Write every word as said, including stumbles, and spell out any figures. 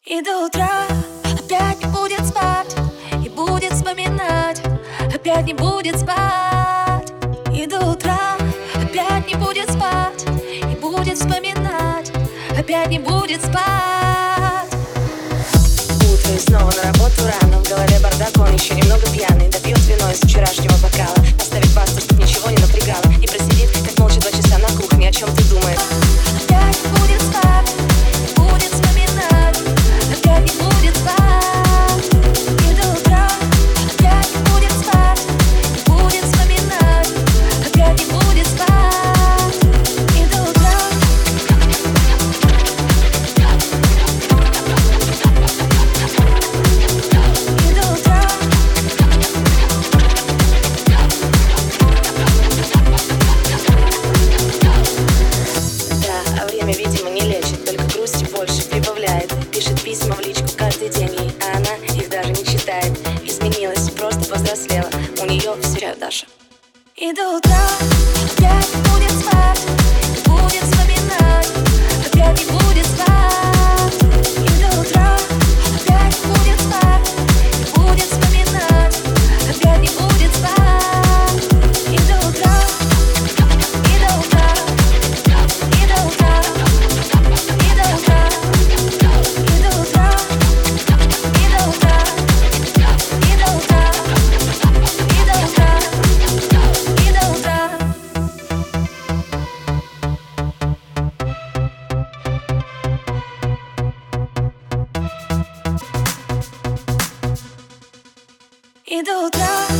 И до утра опять не будет спать, и будет вспоминать, опять не будет спать. И до утра опять не будет спать, и будет вспоминать, опять не будет спать. Утро и снова на работу рано, в голове бардак, он еще немного пьяный. Допьет вино из вчерашнего бокала, поставит пасту, чтоб ничего не напрягало, и просидит, как молча два часа на кухне. О чем ты думаешь? Опять не будет спать, и будет вспоминать, опять не будет спать. И до утра опять не будет спать, и будет вспоминать, опять не будет спать. И до утра. И до утра. Да, а время, видимо, не лечит, только грусти больше прибавляет. Пишет письма в личку каждый день ей, а она их даже не читает. Изменилась, просто повзрослела, у нее все Даша. И до утра опять не будет спать, и будет вспоминать, опять не будет спать. И до утра опять не будет спать, и будет вспоминать, опять не будет спать. И до утра, и до утра, и до утра, и до утра, и до утра, и до утра, и до утра, и до утра. И до утра. И до утра.